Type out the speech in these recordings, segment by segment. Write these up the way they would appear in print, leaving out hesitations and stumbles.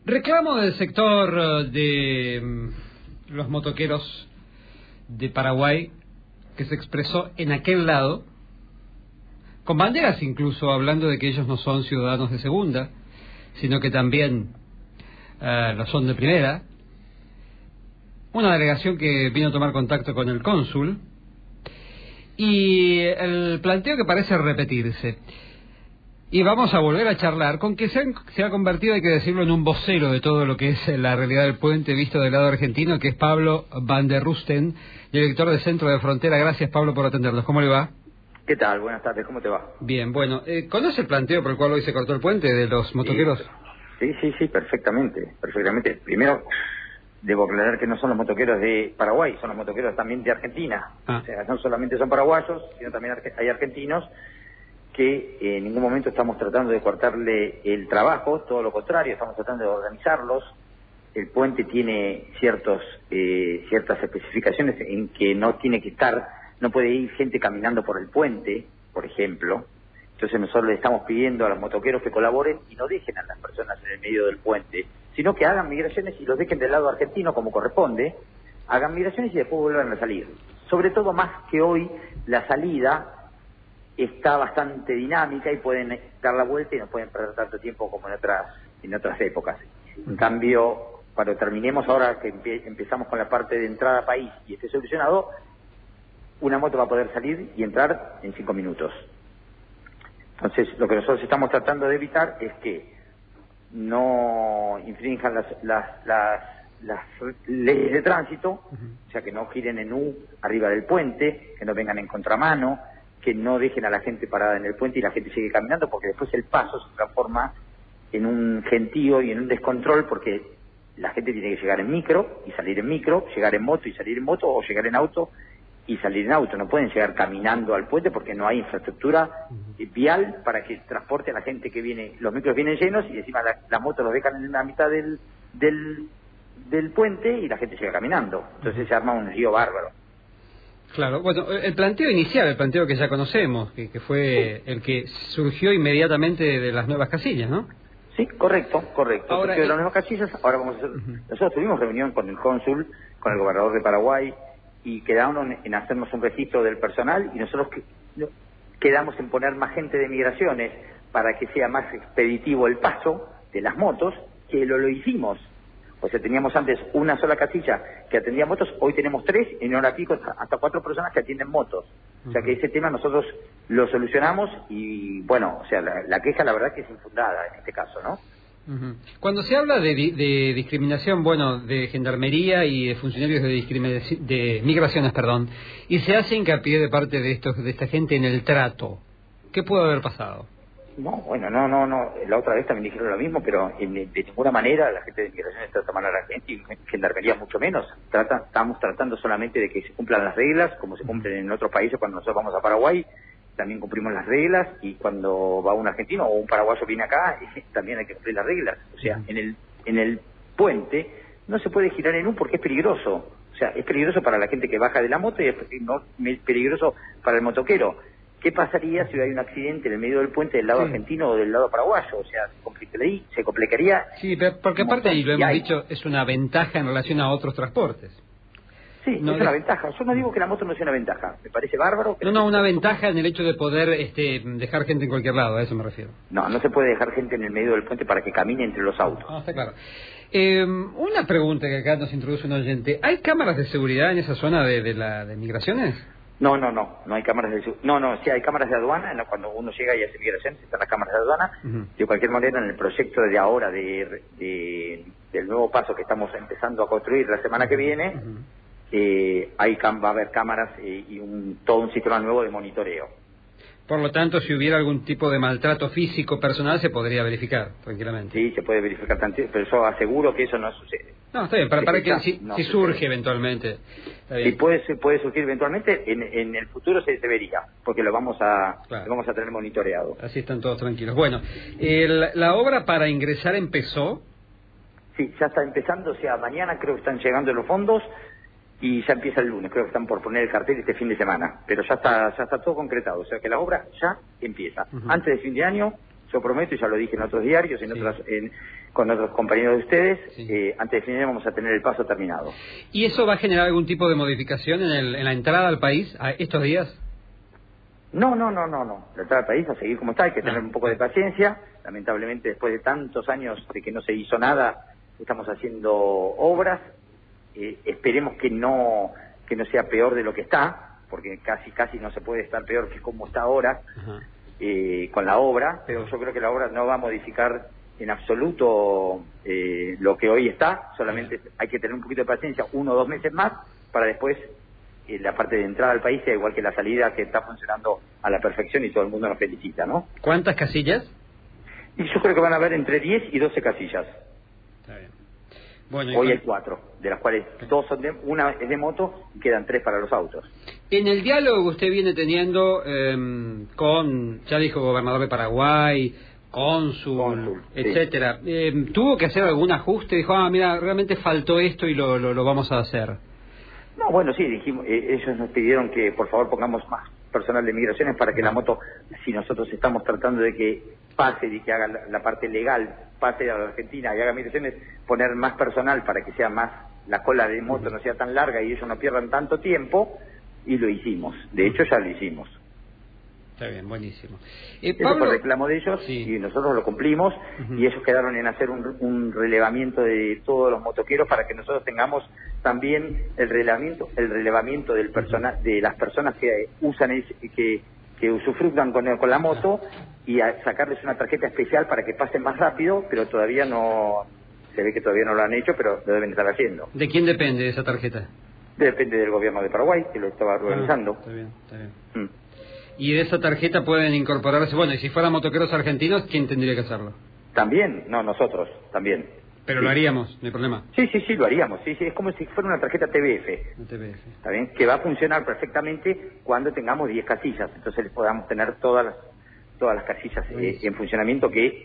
Reclamo del sector de los motoqueros de Paraguay que se expresó en aquel lado, con banderas incluso, hablando de que ellos no son ciudadanos de segunda, sino que también lo son de primera. Una delegación que vino a tomar contacto con el cónsul y el planteo que parece repetirse. Y vamos a volver a charlar con que se ha convertido, hay que decirlo, en un vocero de todo lo que es la realidad del puente visto del lado argentino, que es Pablo Van der Rusten, director del Centro de Frontera. Gracias, Pablo, por atendernos. ¿Cómo le va? ¿Qué tal? Buenas tardes, ¿cómo te va? Bien, bueno, ¿conoce el planteo por el cual hoy se cortó el puente de los motoqueros? Sí, perfectamente. Primero, debo aclarar que no son los motoqueros de Paraguay, son los motoqueros también de Argentina. O sea, no solamente son paraguayos, sino también hay argentinos que en ningún momento estamos tratando de cortarle el trabajo, todo lo contrario, estamos tratando de organizarlos. El puente tiene ciertas especificaciones en que no puede ir gente caminando por el puente, por ejemplo. Entonces nosotros le estamos pidiendo a los motoqueros que colaboren y no dejen a las personas en el medio del puente, sino que hagan migraciones y los dejen del lado argentino como corresponde, hagan migraciones y después vuelvan a salir. Sobre todo más que hoy la salida está bastante dinámica y pueden dar la vuelta y no pueden perder tanto tiempo como en otras épocas. En cambio, cuando terminemos ahora que empezamos con la parte de entrada a país y esté solucionado, una moto va a poder salir y entrar en 5 minutos. Entonces, lo que nosotros estamos tratando de evitar es que no infrinjan las leyes de tránsito, o sea, que no giren en U arriba del puente, que no vengan en contramano, que no dejen a la gente parada en el puente y la gente sigue caminando, porque después el paso se transforma en un gentío y en un descontrol, porque la gente tiene que llegar en micro y salir en micro, llegar en moto y salir en moto, o llegar en auto y salir en auto. No pueden llegar caminando al puente porque no hay infraestructura vial para que transporte a la gente que viene. Los micros vienen llenos y encima la moto los dejan en la mitad del puente y la gente llega caminando. Entonces se arma un lío bárbaro. Claro, bueno, el planteo inicial, el planteo que ya conocemos, que fue el que surgió inmediatamente de las nuevas casillas, ¿no? Sí, correcto. Ahora, de las nuevas casillas, ahora vamos a hacer... Nosotros tuvimos reunión con el cónsul, con el gobernador de Paraguay, y quedamos en hacernos un registro del personal, y nosotros quedamos en poner más gente de migraciones para que sea más expeditivo el paso de las motos, que lo hicimos. O sea, teníamos antes una sola casilla que atendía motos, hoy tenemos 3, en hora pico hasta 4 personas que atienden motos. O sea que ese tema nosotros lo solucionamos y, bueno, o sea, la queja la verdad que es infundada en este caso, ¿no? Cuando se habla de discriminación, bueno, de gendarmería y de funcionarios de migraciones, y se hace hincapié de parte de esta gente en el trato, ¿qué puede haber pasado? No, la otra vez también dijeron lo mismo, pero de ninguna manera la gente de migraciones trata mal a la gente y gendarmería mucho menos. Estamos tratando solamente de que se cumplan las reglas, como se cumplen en otros países. Cuando nosotros vamos a Paraguay, también cumplimos las reglas, y cuando va un argentino o un paraguayo viene acá, también hay que cumplir las reglas. O sea, en el puente no se puede girar en U porque es peligroso. O sea, es peligroso para la gente que baja de la moto y es peligroso para el motoquero. ¿Qué pasaría si hay un accidente en el medio del puente del lado argentino o del lado paraguayo? O sea, se complicaría. Sí, porque aparte, y lo hemos dicho, es una ventaja en relación a otros transportes. Sí, no es una ventaja. Yo no digo que la moto no sea una ventaja. Me parece bárbaro. Una ventaja en el hecho de poder dejar gente en cualquier lado, a eso me refiero. No se puede dejar gente en el medio del puente para que camine entre los autos. Está claro. Una pregunta que acá nos introduce un oyente. ¿Hay cámaras de seguridad en esa zona de migraciones? No hay cámaras de seguridad. Sí hay cámaras de aduana, cuando uno llega y hace migraciones están las cámaras de aduana. De cualquier manera, en el proyecto de ahora del nuevo paso que estamos empezando a construir la semana que viene, va a haber cámaras y todo un sistema nuevo de monitoreo. Por lo tanto, si hubiera algún tipo de maltrato físico personal, se podría verificar tranquilamente. Sí, se puede verificar, pero yo aseguro que eso no sucede. No, está bien, para que si surge eventualmente. Si puede surgir eventualmente, en el futuro se vería, porque lo vamos a tener monitoreado. Así están todos tranquilos. Bueno, la obra para ingresar empezó. Sí, ya está empezando, o sea, mañana creo que están llegando los fondos y ya empieza el lunes, creo que están por poner el cartel este fin de semana, pero ya está todo concretado, o sea que la obra ya empieza. Antes de fin de año yo prometo, y ya lo dije en otros diarios, con otros compañeros de ustedes, antes de fin de año vamos a tener el paso terminado. ¿Y eso va a generar algún tipo de modificación en la entrada al país estos días? No. La entrada al país a seguir como está, hay que tener un poco de paciencia. Lamentablemente, después de tantos años de que no se hizo nada, estamos haciendo obras. Esperemos que no sea peor de lo que está, porque casi no se puede estar peor que como está ahora con la obra, pero yo creo que la obra no va a modificar en absoluto lo que hoy está, solamente hay que tener un poquito de paciencia, 1 o 2 meses más, para después la parte de entrada al país sea igual que la salida, que está funcionando a la perfección y todo el mundo nos felicita, ¿no? ¿Cuántas casillas? Y yo creo que van a haber entre 10 y 12 casillas. Está bien. Bueno, hoy hay 4, de las cuales 2 son una es de moto y quedan 3 para los autos. En el diálogo que usted viene teniendo con, ya dijo, gobernador de Paraguay, cónsul, etcétera, ¿tuvo que hacer algún ajuste? Dijo, mira, realmente faltó esto y lo vamos a hacer. No, bueno, sí, dijimos, ellos nos pidieron que por favor pongamos más personal de migraciones para que la moto, si nosotros estamos tratando de que pase y que haga la parte legal, pase a la Argentina y haga migraciones, poner más personal para que sea más, la cola de moto no sea tan larga y ellos no pierdan tanto tiempo, y lo hicimos. De hecho, ya lo hicimos. Está bien, buenísimo. Pablo, fue el reclamo de ellos y nosotros lo cumplimos, y ellos quedaron en hacer un relevamiento de todos los motoqueros para que nosotros tengamos también el relevamiento del personal, de las personas que usan que usufructan con la moto, y a sacarles una tarjeta especial para que pasen más rápido, pero todavía no, se ve que todavía no lo han hecho, pero lo deben estar haciendo. ¿De quién depende esa tarjeta? Depende del gobierno de Paraguay, que lo estaba organizando. Está bien. Y de esa tarjeta pueden incorporarse, bueno, y si fueran motoqueros argentinos, ¿quién tendría que hacerlo? También, nosotros, también. Pero lo haríamos, no hay problema. Sí, lo haríamos, es como si fuera una tarjeta TBF. ¿Está bien? Que va a funcionar perfectamente cuando tengamos 10 casillas, entonces les podamos tener todas las casillas en funcionamiento, que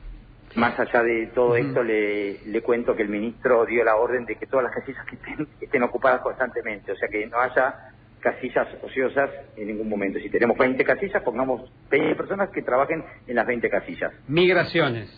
más allá de todo esto le cuento que el ministro dio la orden de que todas las casillas que estén ocupadas constantemente, o sea que no haya casillas ociosas en ningún momento. Si tenemos 20 casillas, pongamos 20 personas que trabajen en las 20 casillas. Migraciones,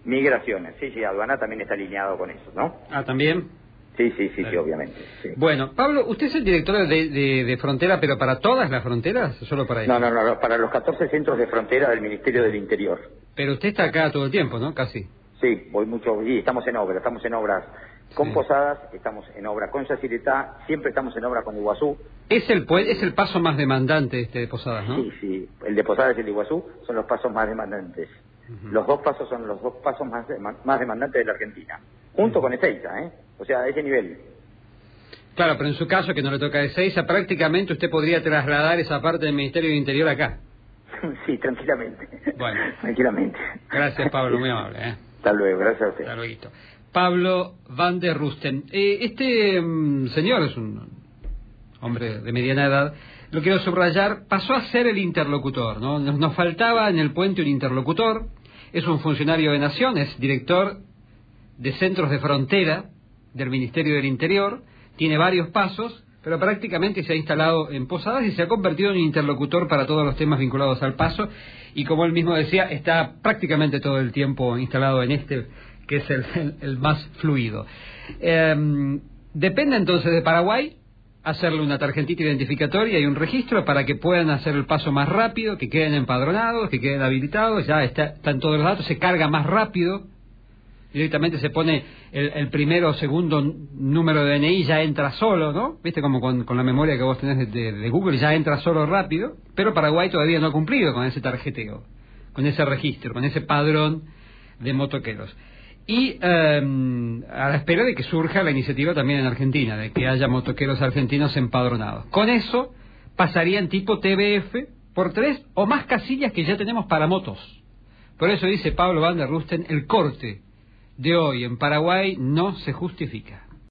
sí, aduana también está alineado con eso, ¿no? ¿También? Sí, obviamente. Sí. Bueno, Pablo, ¿usted es el director de frontera, pero para todas las fronteras o solo para eso? No, para los 14 centros de frontera del Ministerio del Interior. Pero usted está acá todo el tiempo, ¿no? Casi. Sí, voy mucho, y estamos en obras con Posadas, estamos en obra con Yacyretá, siempre estamos en obra con Iguazú. Es el paso más demandante de Posadas, ¿no? Sí, el de Posadas y el de Iguazú son los pasos más demandantes. Los 2 pasos son los 2 pasos más demandantes de la Argentina, junto con Ezeiza, o sea, a ese nivel. Claro, pero en su caso, que no le toca a Ezeiza, prácticamente usted podría trasladar esa parte del Ministerio del Interior acá. Sí, tranquilamente. Bueno. Tranquilamente. Gracias, Pablo, muy amable. Hasta luego, gracias a usted. Hasta luego. Pablo van der Rusten. Este señor es un hombre de mediana edad, lo quiero subrayar, pasó a ser el interlocutor, ¿no? Nos faltaba en el puente un interlocutor, es un funcionario de Nación, es director de centros de frontera del Ministerio del Interior, tiene varios pasos, pero prácticamente se ha instalado en Posadas y se ha convertido en interlocutor para todos los temas vinculados al paso, y como él mismo decía, está prácticamente todo el tiempo instalado en este, que es el más fluido. Depende entonces de Paraguay hacerle una tarjetita identificatoria y un registro para que puedan hacer el paso más rápido, que queden empadronados, que queden habilitados, ya están todos los datos, se carga más rápido, directamente se pone el primero o segundo número de DNI, ya entra solo, ¿no? Viste, como con la memoria que vos tenés de Google, ya entra solo rápido, pero Paraguay todavía no ha cumplido con ese tarjeteo, con ese registro, con ese padrón de motoqueros. Y a la espera de que surja la iniciativa también en Argentina, de que haya motoqueros argentinos empadronados. Con eso pasarían tipo TBF por 3 o más casillas que ya tenemos para motos. Por eso dice Pablo van der Rusten, el corte de hoy en Paraguay no se justifica.